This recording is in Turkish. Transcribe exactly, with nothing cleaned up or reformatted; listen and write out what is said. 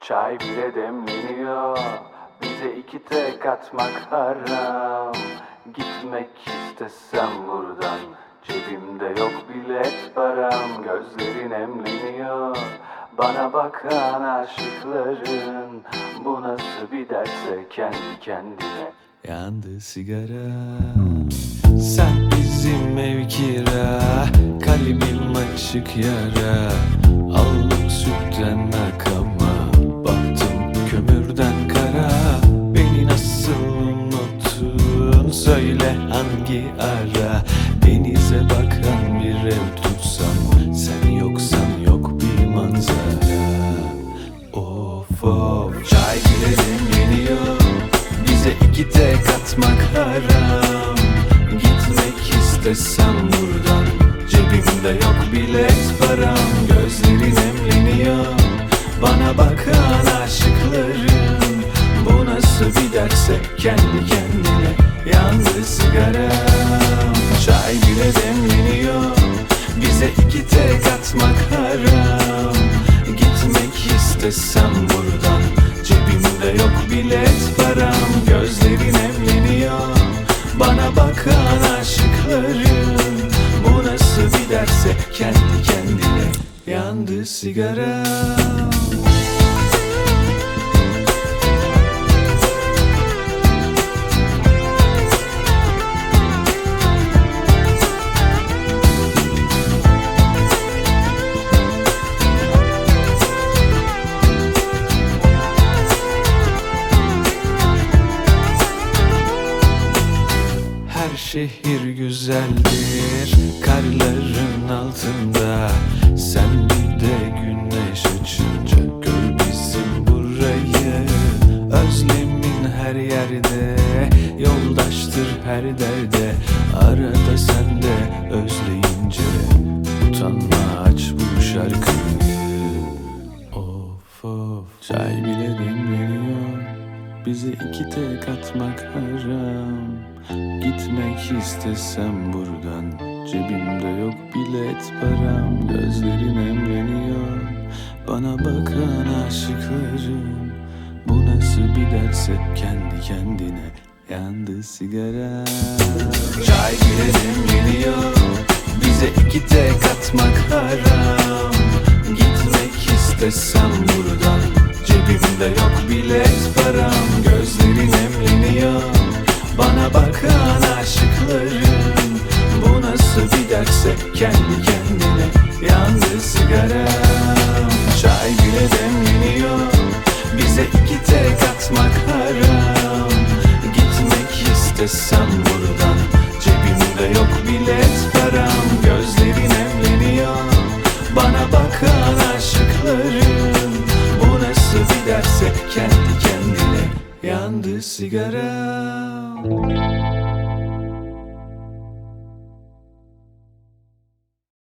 Çay bile demleniyor, bize iki tek atmak haram. Gitmek istesem buradan, cebimde yok bilet param. Gözlerin emleniyor, bana bakan aşıkların. Bu nasıl bir derse kendi kendine. Yandı sigara, sen bizim ev kira, kalbim açık yara. Aldım sütten akama, baktım kömürden kara. Beni nasıl unuttun, söyle hangi ara. Denize bakan bir ev tutsam, sen yoksan yok bir manzara. Of of, çay bile demleniyor, bize iki tek atmak haram. Gitmek istesem buradan, cebimde yok bilet param. Gözlerin emleniyor, bana bakan aşıkların. Bu nasıl bir derse kendi kendine. Yandı sigaram, çay bile demleniyor, bize iki tek atmak haram. Gitmek istesem buradan, cebimde yok bilet param. Gözlerin emleniyor, bana bakan aşıkların. Bu nasıl bir derse kendi kendine. Yandı sigaram. Her şehir güzeldir karların altında. Sen bir de güneş açınca gör bizim burayı. Özlemin her yerde, yoldaştır her derde. Arada sen de özleyince, utanma aç bu şarkıyı. Of of, çay bile demleniyor, bize iki tek atmak haram. Gitmek istesem buradan, cebimde yok bilet param. Gözlerin emleniyor, bana bakan aşıkların. Bu nasıl bir derse kendi kendine. Yandı sigara, çay bile demleniyor, bize iki tek atmak haram. Gitmek istesem buradan, cebimde yok bilet param. Gözlerin emleniyor, bana bakan aşıkların. Bu nasıl bir derse kendi kendine. Yandı sigaram, çay bile demleniyor, bize iki tek atmak haram. Gitmek istesem buradan, cebimde yok bilet param. Gözlerin emleniyor, bana bakan aşıkların. Bu nasıl bir derse kendi kendine. Yandı sigaram.